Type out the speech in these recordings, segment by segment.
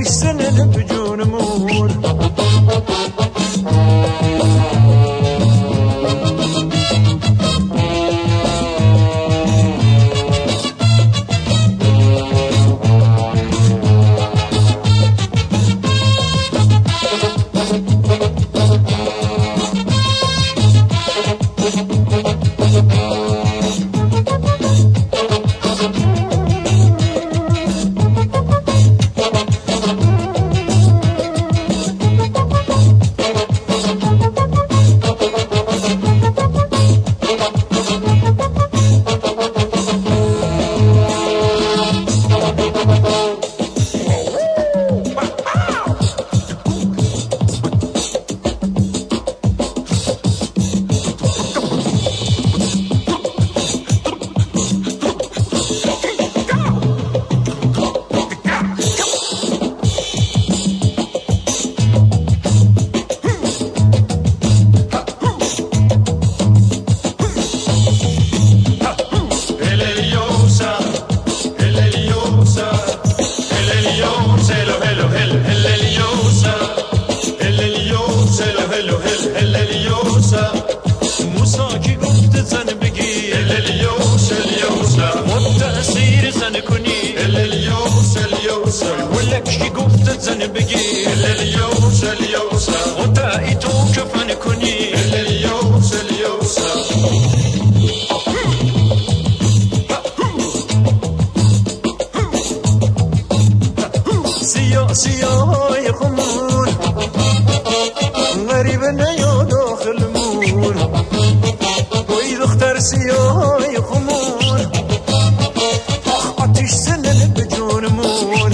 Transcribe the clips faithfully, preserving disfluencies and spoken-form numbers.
سنن بجون مور ولك شي قفت زن بقي اليوسا اليوسا وطائتو كفن كوني اليوسا اليوسا سيا سيا يا خمول غريبنا يا داخل مول وإذا اختار سيا يا خمول عطيش سنن بجون مول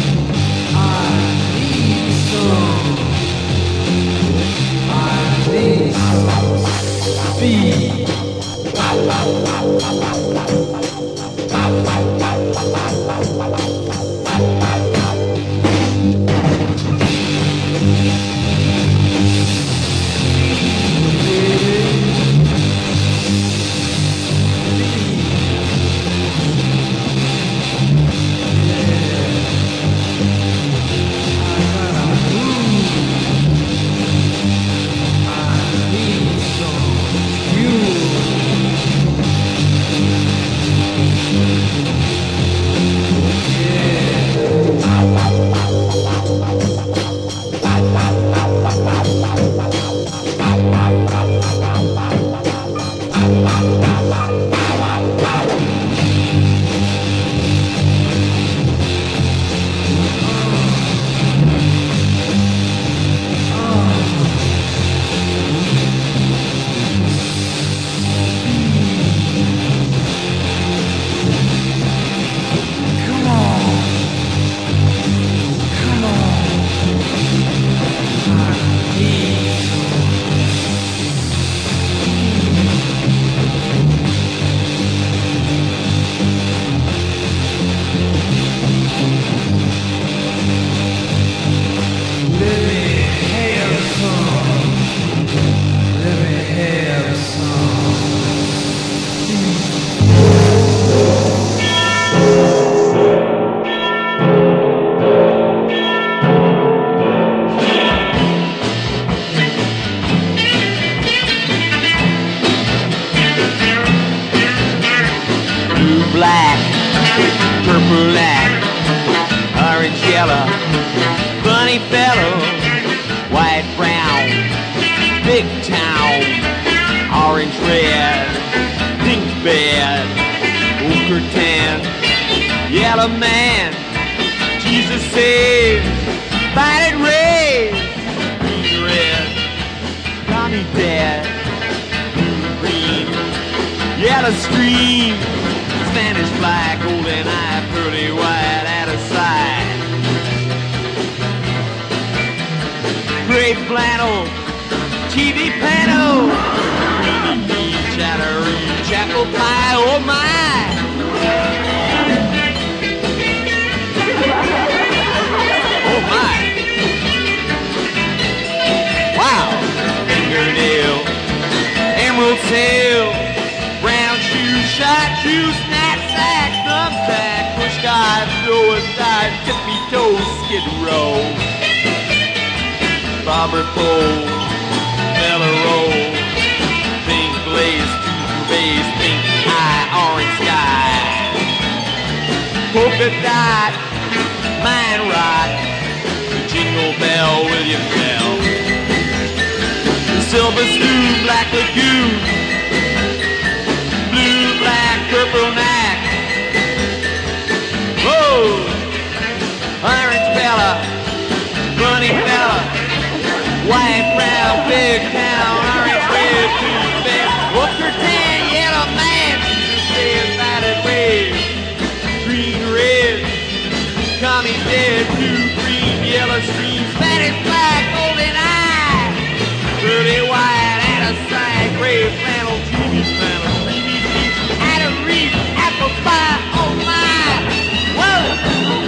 I Funny fellow, white, brown, big town, orange, red, pink bed, ochre tan, yellow man. Jesus saves, violet red, green red, Tommy dead, green, yellow stream, Spanish flag, golden eye, pearly white at a side. Gray flannel, T V panel, greeny beach, chattery, chapel pie, oh my. Oh my. Wow. Fingernail, emerald tail, brown shoe, shot shoe, knapsack, thumbtack, push guy, throw a side, tippy toe, skid row. Bobber pole, mellow roll, pink blaze, tooth base, pink eye, orange sky. Polka dot, mine rock, jingle bell, William Bell. The silver spoon, black lagoon, blue, black, purple knack. Whoa, orange fella, funny fella, white, brown, big town, orange, red, blue, bed, ochre tan, yellow man, Jesus says, violet red, green, red, Tommy dead, blue, green, yellow stream, Spanish flag, golden eye, pearly white, and a side, gray flannel, dreamy flannel, dreamy beach, Adam Reed, apple pie, oh my, whoa!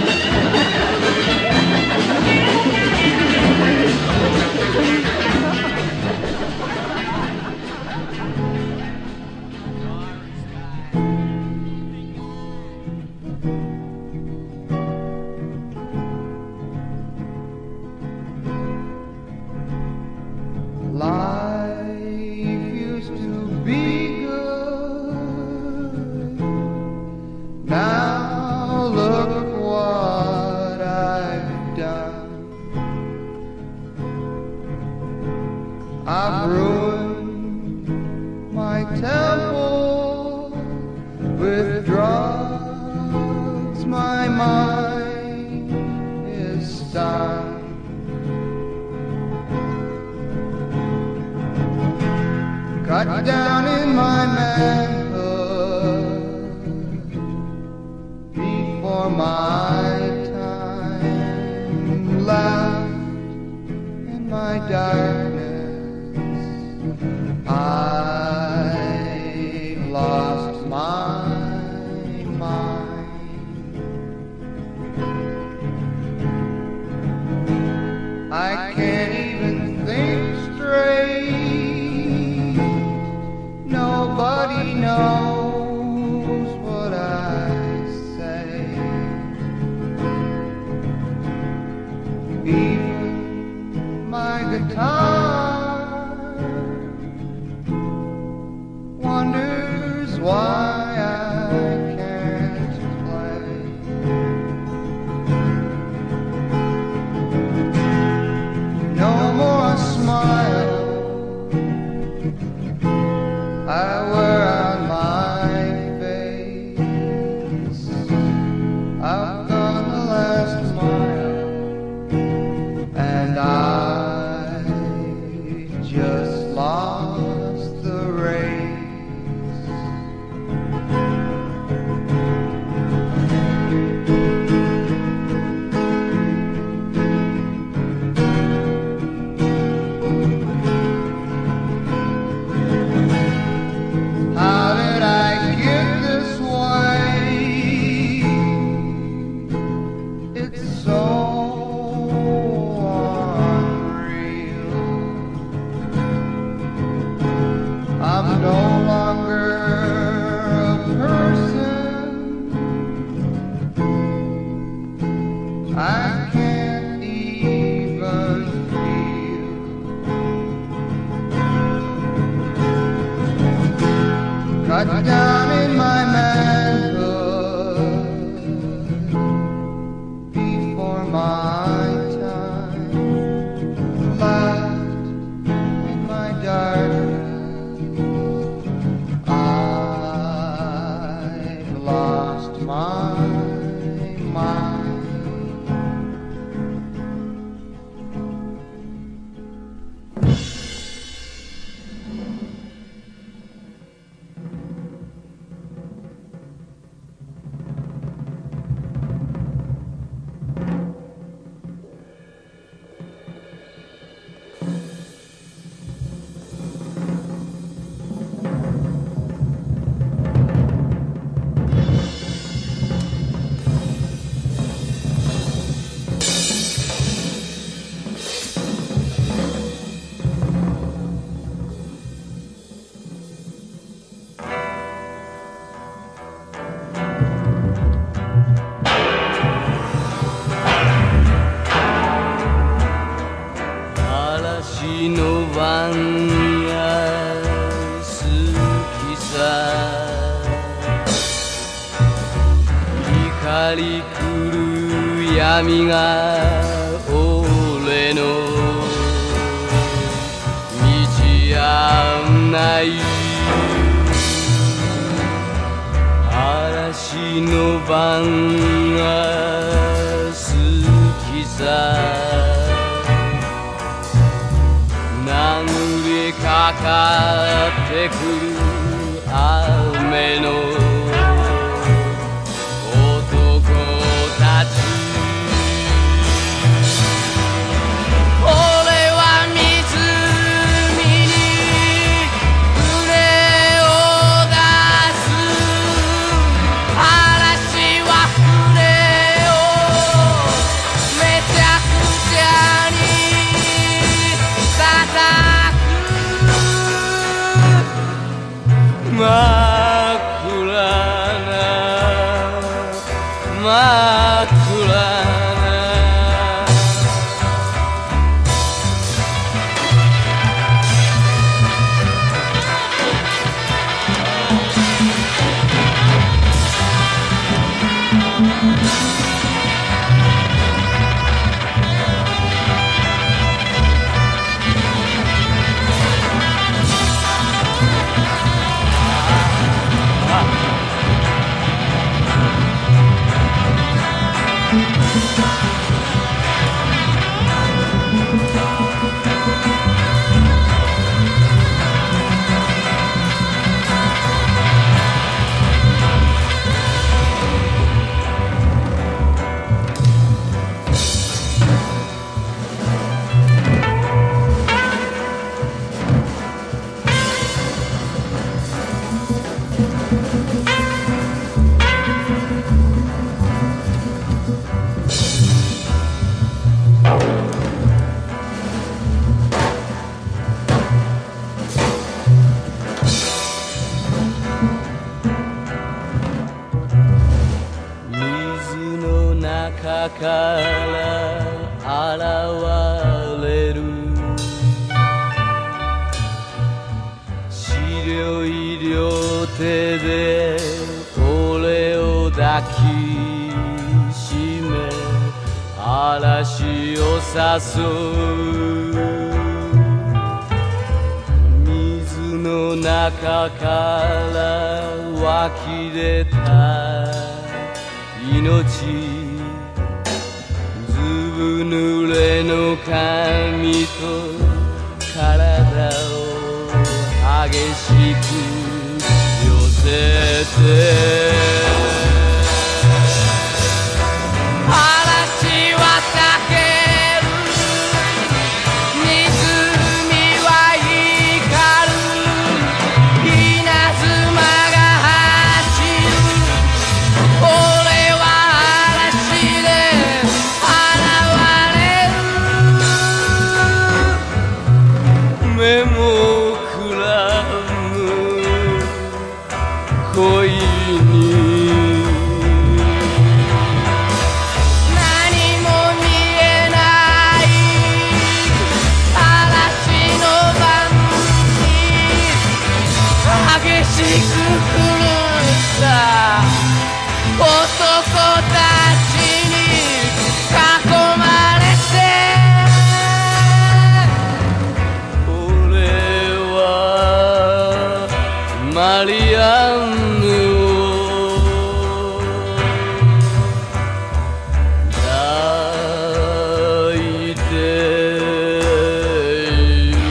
I've ruined my temple with drugs. My mind is stunned. Cut down in my manhood before my time left in my darkness. I've lost my mind. I can't even think straight. Nobody knows what I say. Even my guitar wonders why I can't play. No more smile I wear on my face. I've gone the last mile and I just lost the race. 髪が俺の道案内嵐の晩が好きさ殴りかかってくる雨の男たち俺は湖に船を出す嵐は船をめちゃくちゃに叩く真っ暗な真っ暗な水の中から現れる白い両手で俺を抱きしめ嵐を誘う水の中から湧き出た命ずぶ濡れの髪と体を激しく寄せて嵐は叫ぶ湖は光る稲妻が走る俺は嵐で現れる目もくらむ恋に何も見えない嵐の晩に激しく狂った男たちに囲まれて俺はマリアンヌを抱いている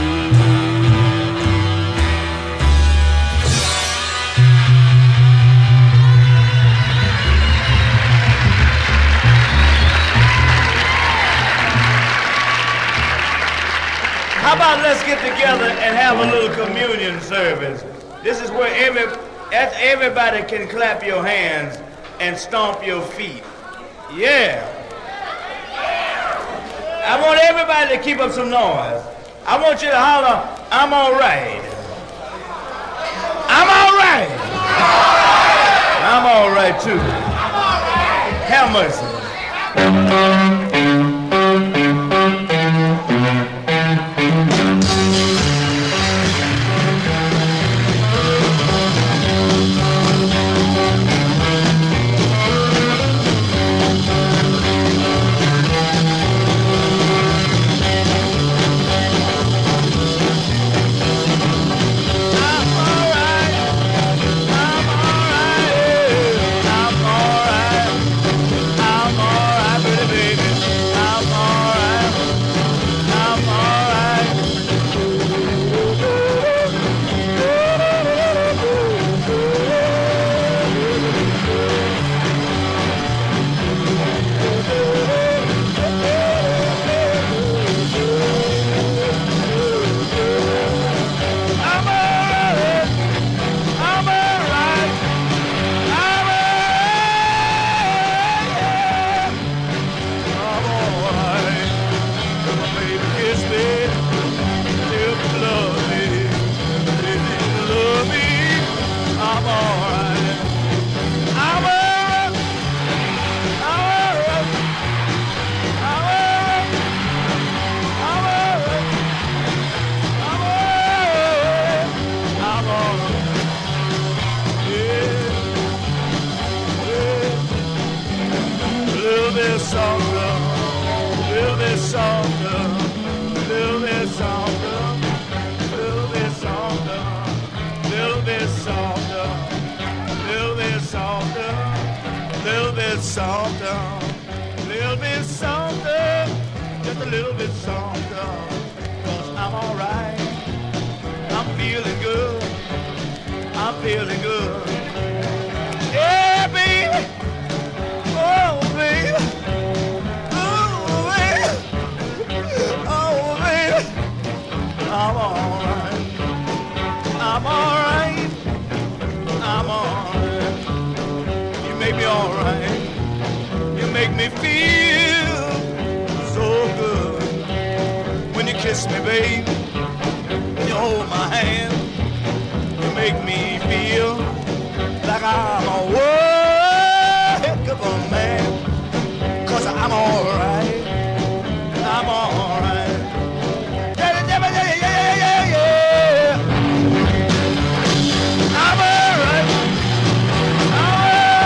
How about let's get together and have a little communion service? This is where every everybody can clap your hands and stomp your feet. Yeah. I want everybody to keep up some noise. I want you to holler, I'm all right. I'm all right. I'm all right too. Have mercy. softer, a little bit softer, just a little bit softer, 'cause I'm alright. I'm feeling good. I'm feeling good. Yeah, baby. Oh, baby. Oh, baby. Oh, baby. I'm alright. I'm alright. I'm alright. You make me alright. You make me feel so good. When you kiss me, baby, you hold my hand. You make me feel like I'm a work of a man. 'Cause I'm alright. I'm alright. Yeah, yeah, yeah, yeah, yeah, yeah. I'm alright. I'm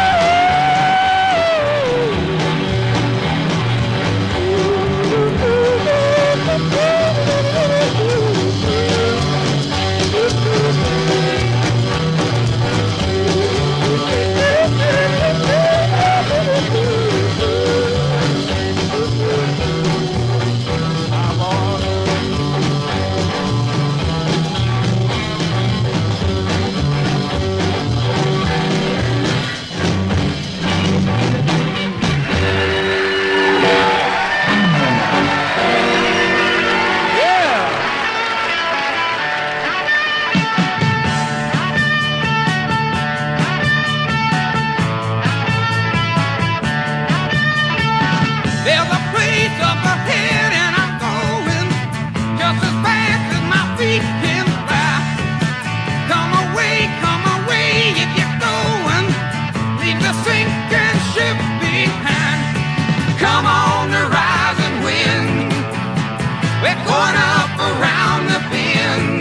There's a place up ahead and I'm going just as fast as my feet can fly. Come away, come away if you're going. Leave the sinking ship behind. Come on the rising wind. We're going up around the bend.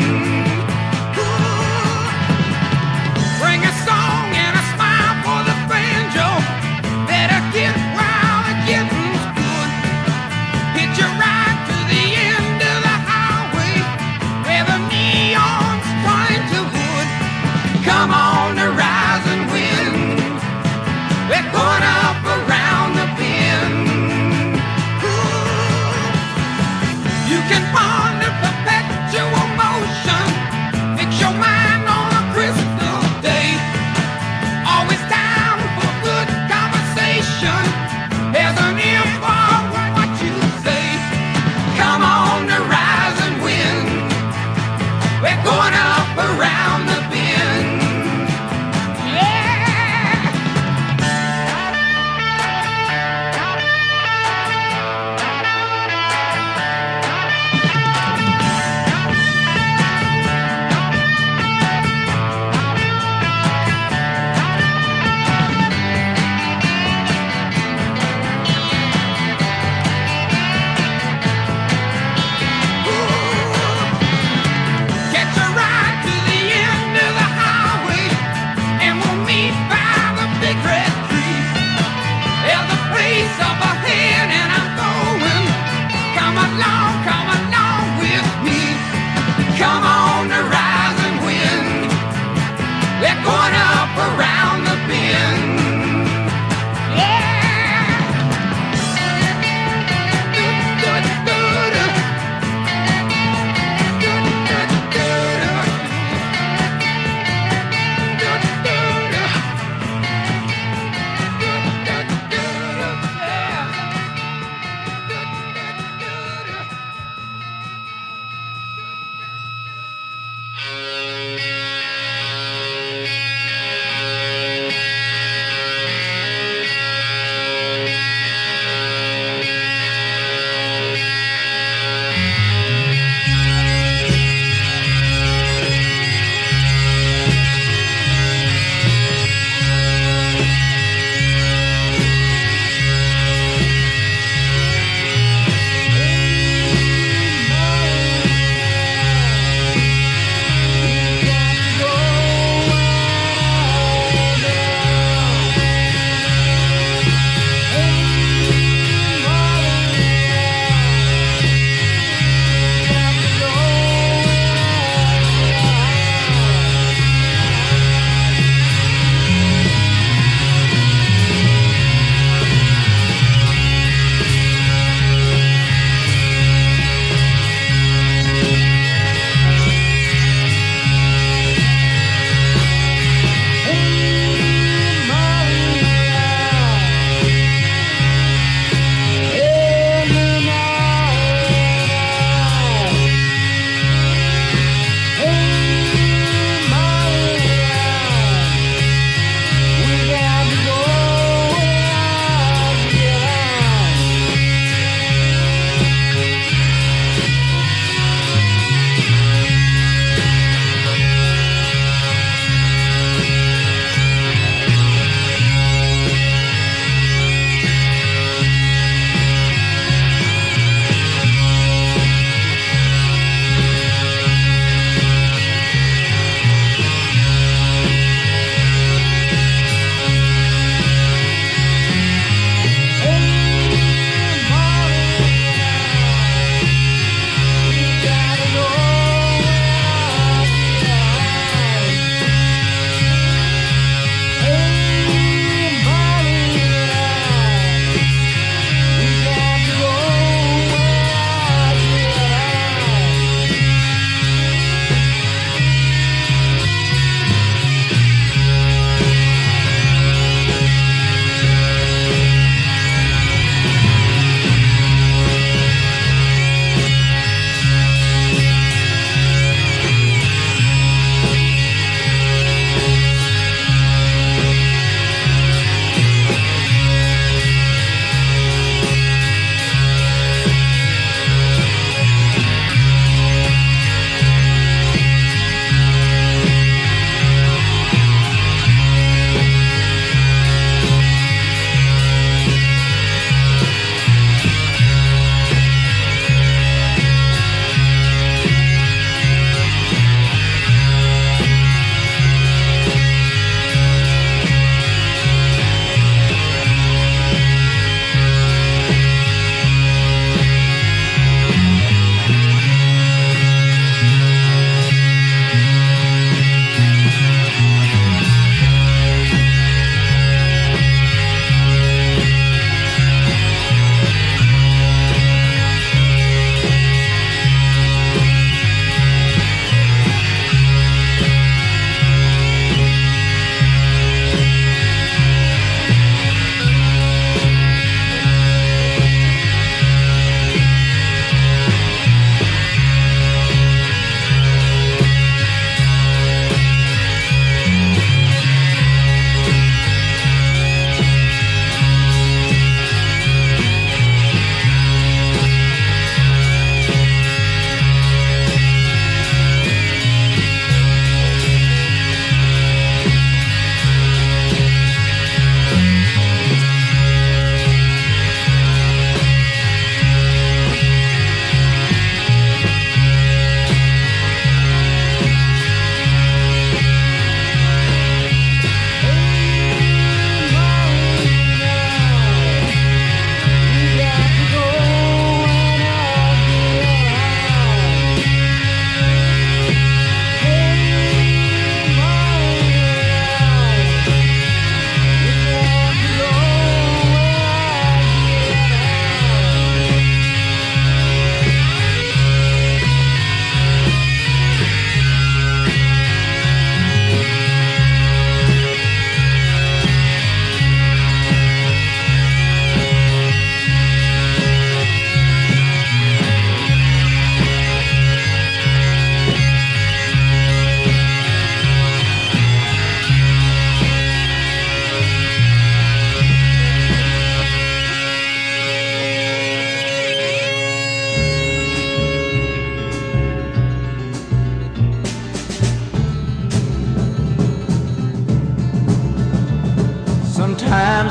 Ooh. Bring a song and a smile for the banjo. Better get wild and get hitch a ride to the end of the highway where the neon's trying to wood. Come on the rising wind. We're going up around the bend. Ooh. You can ponder perpetual motion. Fix your mind on a crystal day. Always down for good conversation. There's an ear for what you say. Come on the rising wind. We're going up around the bend. Yeah.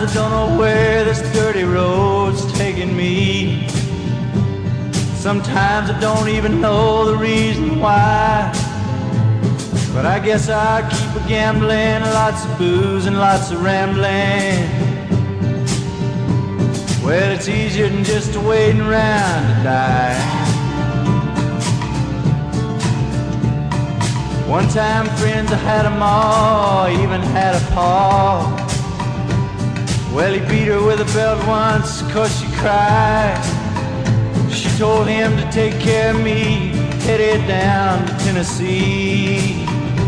Sometimes I don't know where this dirty road's taking me. Sometimes I don't even know the reason why. But I guess I keep a gambling, lots of booze and lots of rambling. Well, it's easier than just waiting around to die. One time friends, I had a ma, even had a pa. Well, he beat her with a belt once 'cause she cried. She told him to take care of me, headed down to Tennessee.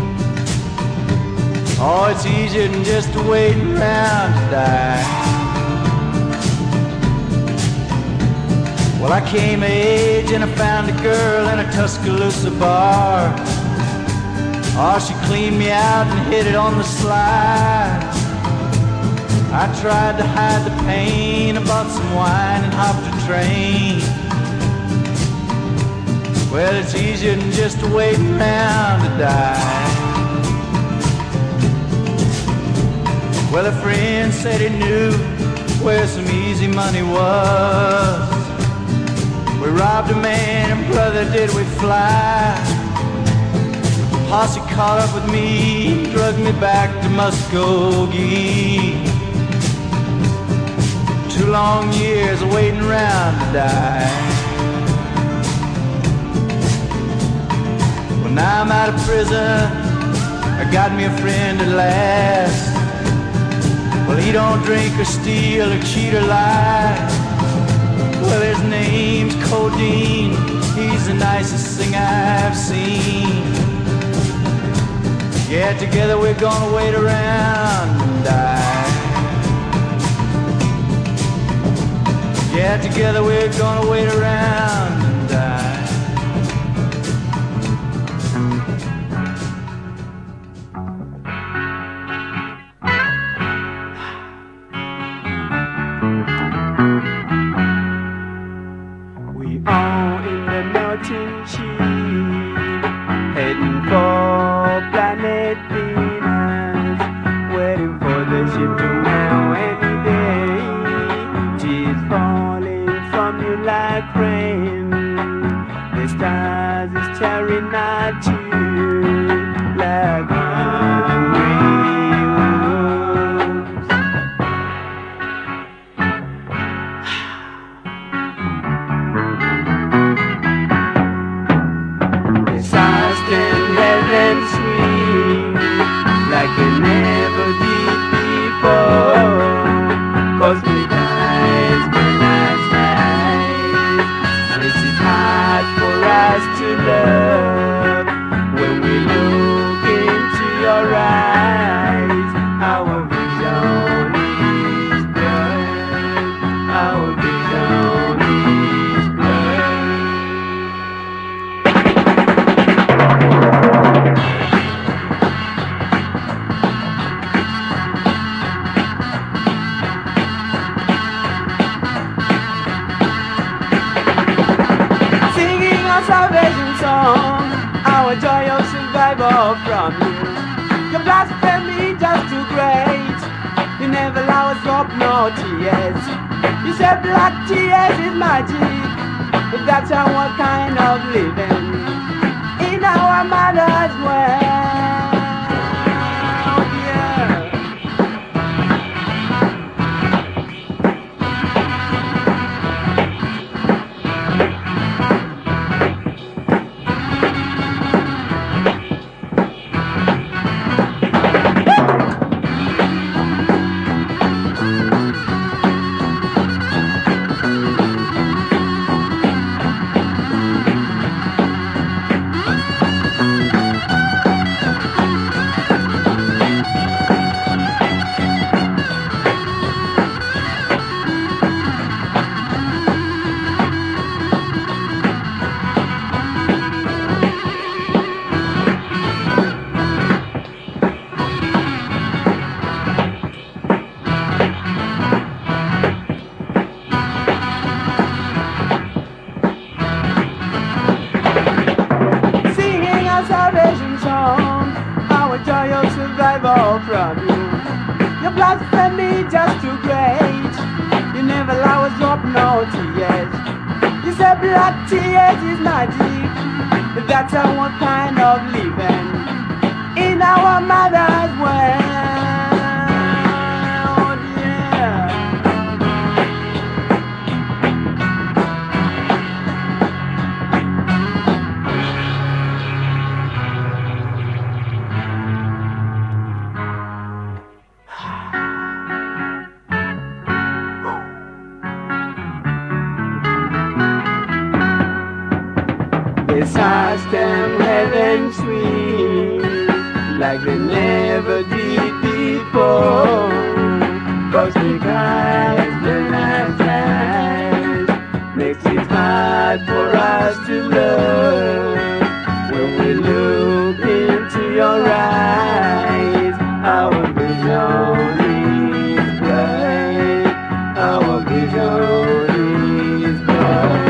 Oh, it's easier than just waiting around to die. Well, I came of age and I found a girl in a Tuscaloosa bar. Oh, she cleaned me out and hit it on the slide. I tried to hide the pain, I bought some wine and hopped a train. Well, it's easier than just waiting around to die. Well, a friend said he knew where some easy money was. We robbed a man and brother did we fly. Posse caught up with me, drugged me back to Muskogee. Two long years of waiting around to die. Well, now I'm out of prison, I got me a friend at last. Well, he don't drink or steal or cheat or lie. Well, his name's Codeine, he's the nicest thing I've seen. Yeah, together we're gonna wait around and die. Yeah, together we're gonna wait around and die. We are in the melting sheet, heading for planet Venus, waiting for the ship to mail any day. Tears falling from you like rain, the stars is staring at you like hungry wolves. The stars stand red and sweet like they never did before, 'cause the eyes burn us high. This is hard for us to love. When we look into your eyes, our vision is blurred. Our vision is blurred. Singing our salvation song, our joy of survival from you. Your blasphemy just too great. You never allow us drop no tears. You said black tears is magic, but that's our kind of living in our mother's world. Yeah. Salvation song, our joy of survival from you. Your blasphemy just too great. You never allow us drop no tears. You say black tears is magic. That's our kind of living in our mother's world. Yeah. Yes, I stand heaven sweet like they never did before. Cause the guys, the last eyes makes it hard for us to love. When we look into your eyes, our vision is bright. Our vision is bright.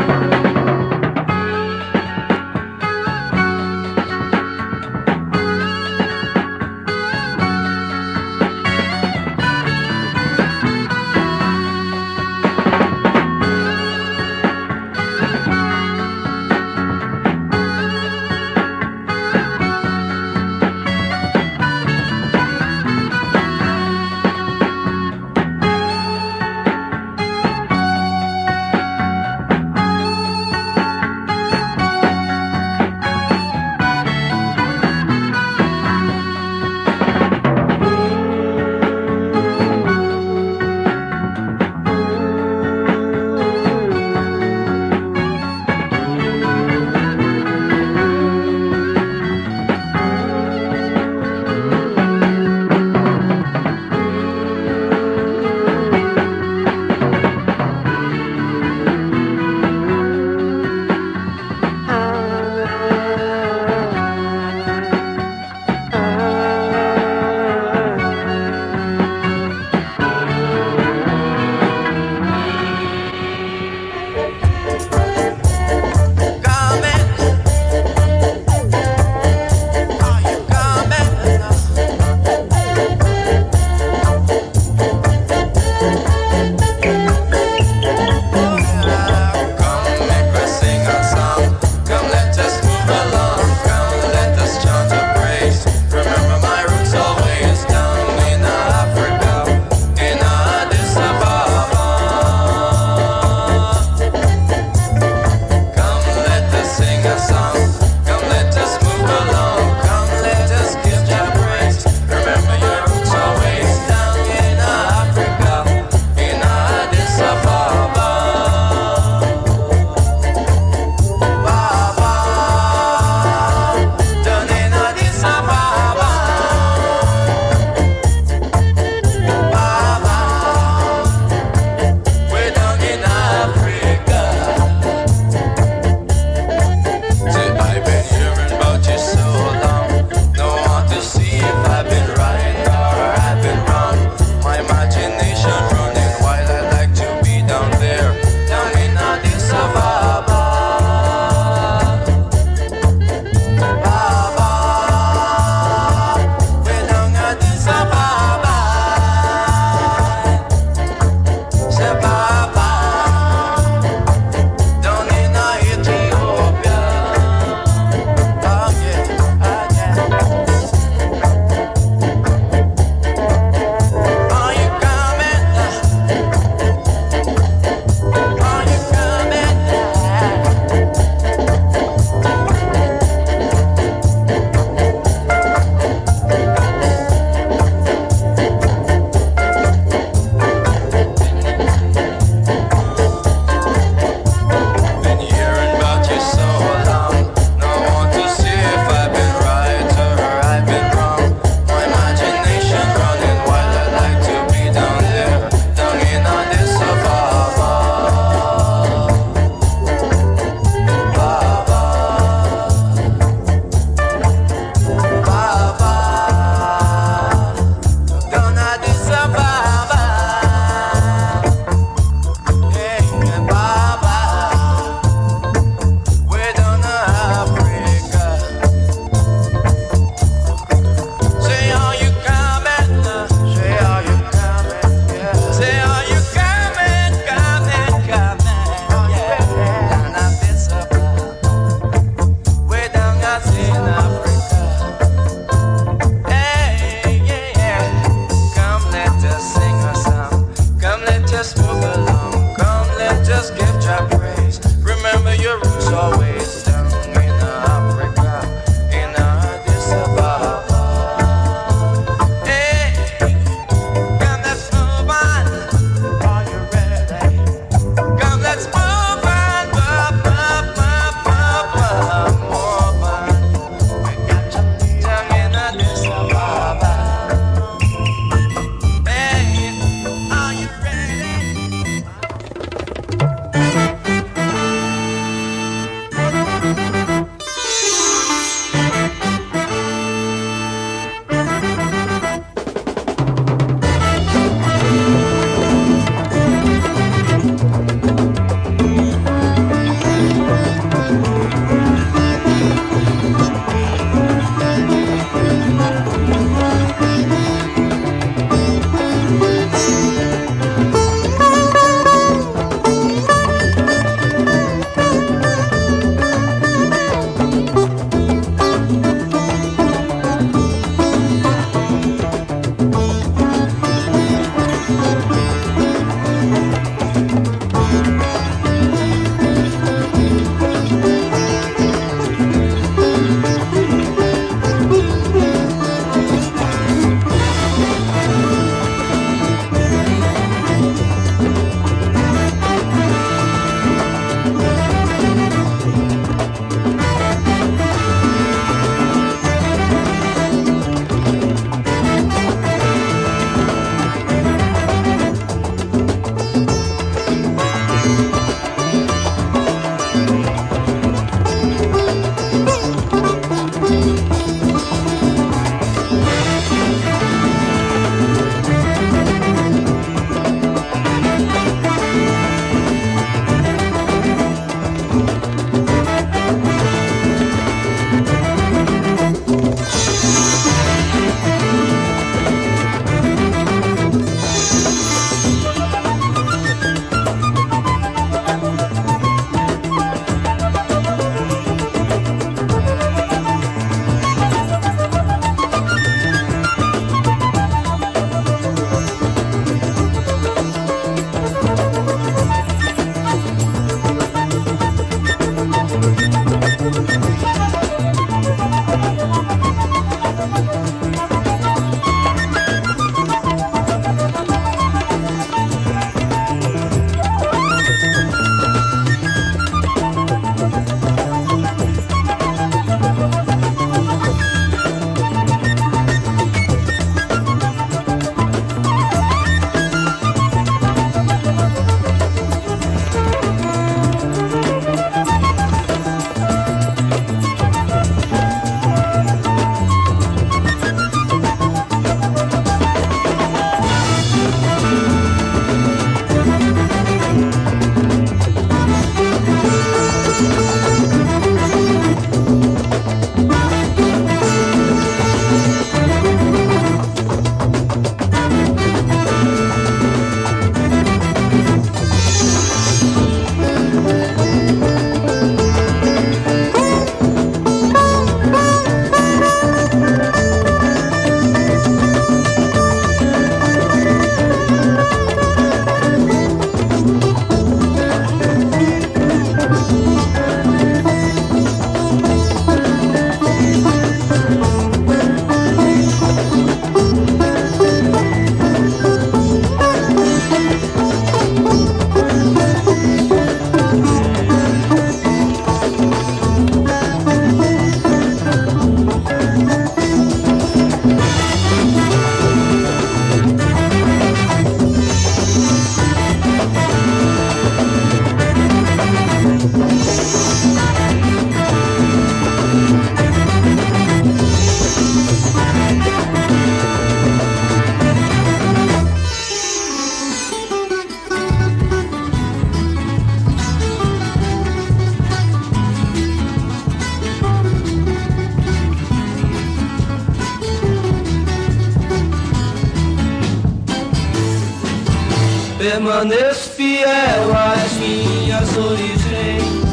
Permaneço fiel às minhas origens.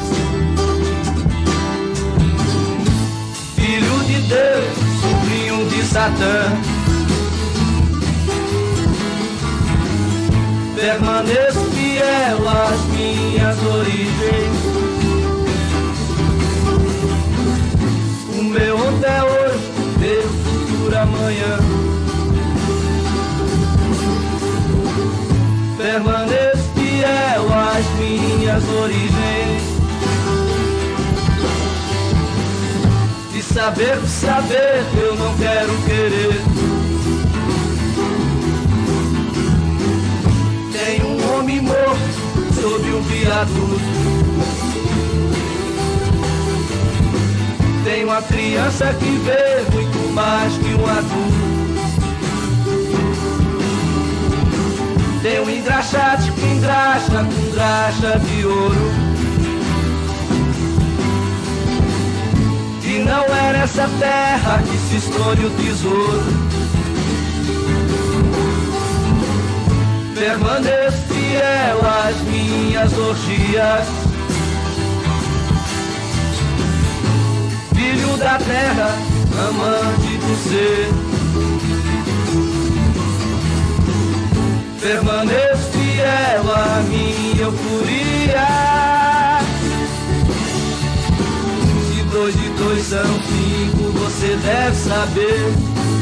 Filho de Deus, sobrinho de Satã. Permaneço fiel às minhas origens. O meu ontem é hoje, meu futuro amanhã. Permaneço fiel às minhas origens. De saber, de saber, eu não quero querer. Tem um homem morto sob um viaduto. Tem uma criança que vê muito mais que um adulto. Tem um engraxate que engraxa com graxa de ouro. E não é nessa terra que se esconde o tesouro. Permaneço fiel às minhas orgias. Filho da terra, amante do ser. Permaneço fiel à minha euforia. Se dois e dois são cinco, você deve saber.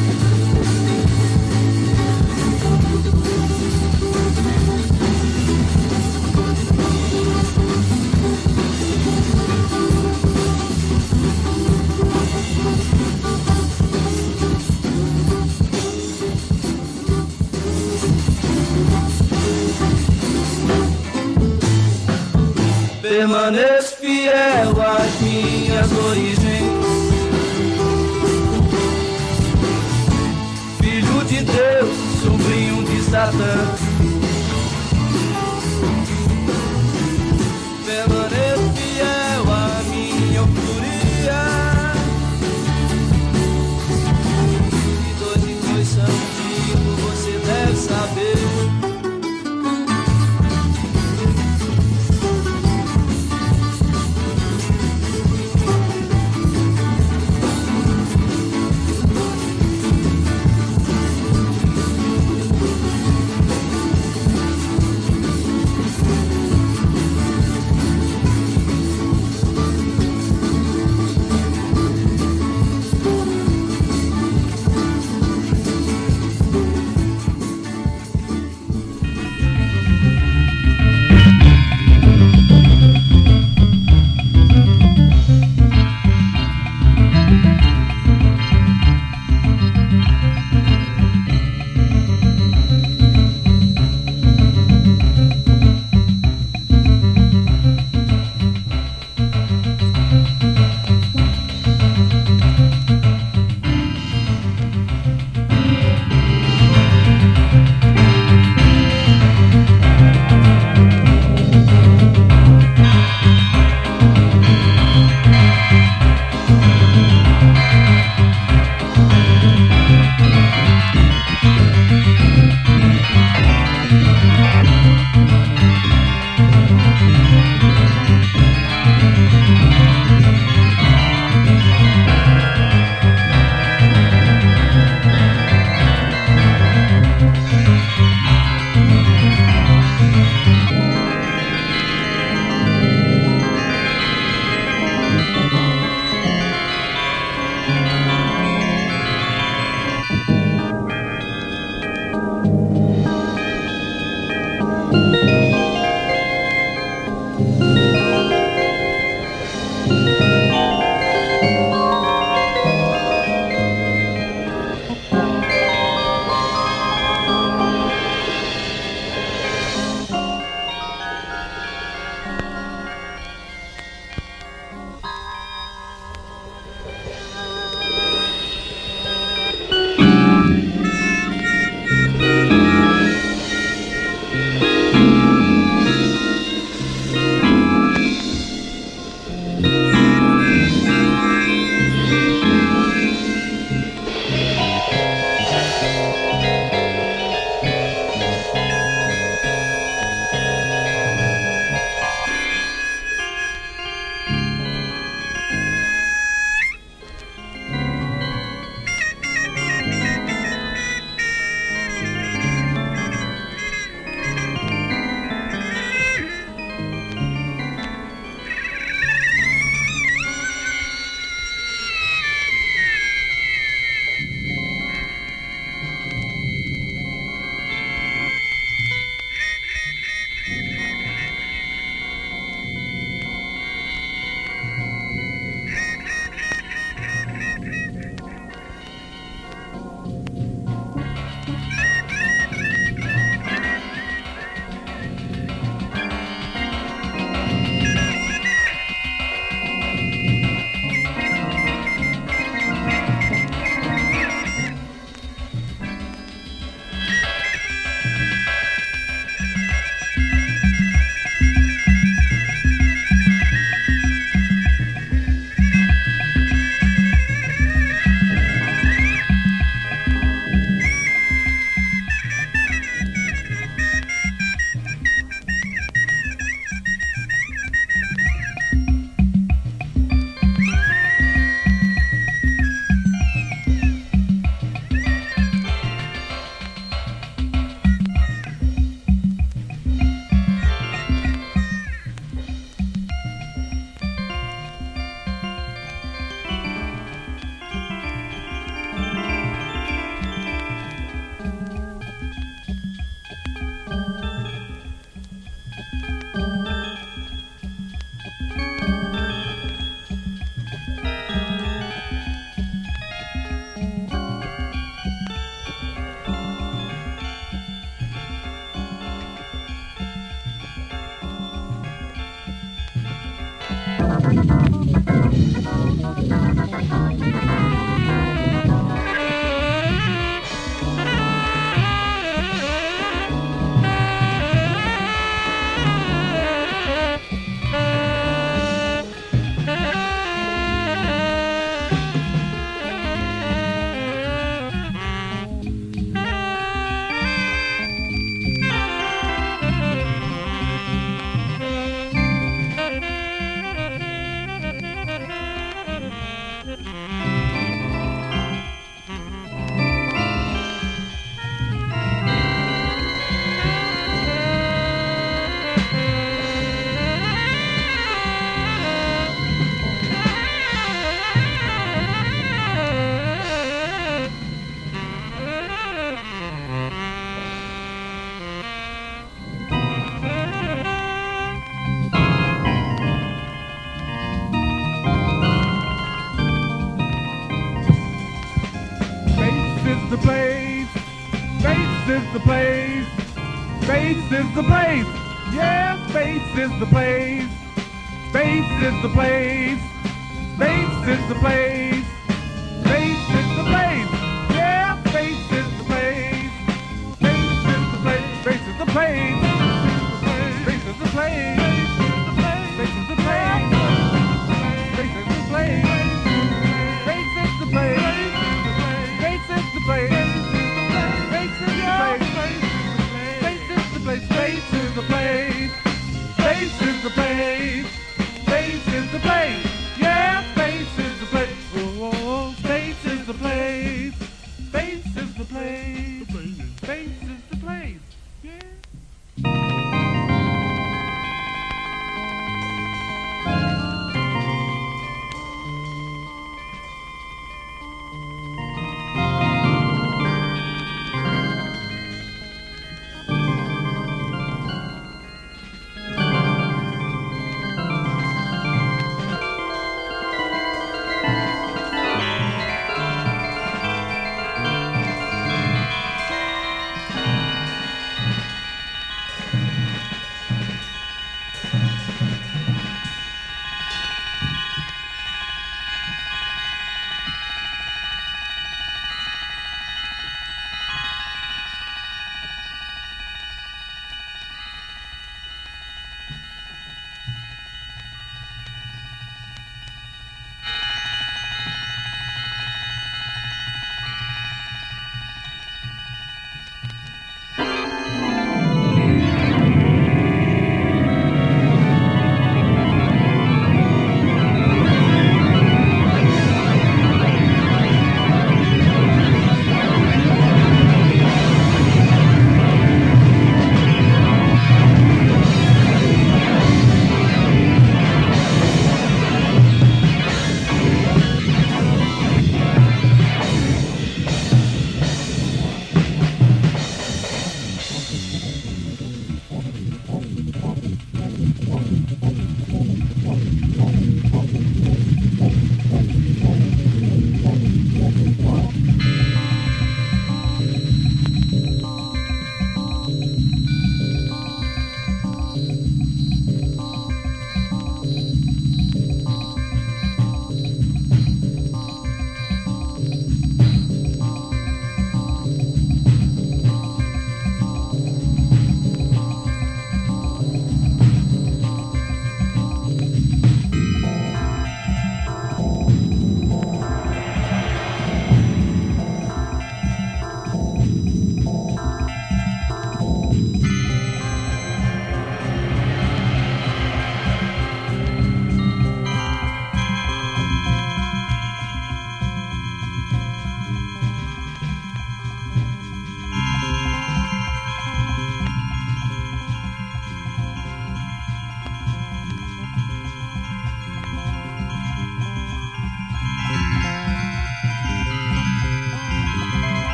Permaneço fiel às minhas origens. Filho de Deus, sobrinho de Satã. Permaneço fiel à minha euforia. E dois e dois são cinco, você deve saber. the place. Space is the place. Yeah, space is the place. Space is the place. Space is the place. Space is the place. Yeah, space is the place. Space is the place. Space is the place. Space is the place. Space is the place. Space is the place. Space is the place. Space is the place. Space is the place. Space is the place. Space is the place. Space is the place. Space is the place. Yeah, space is the place.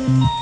Thank you.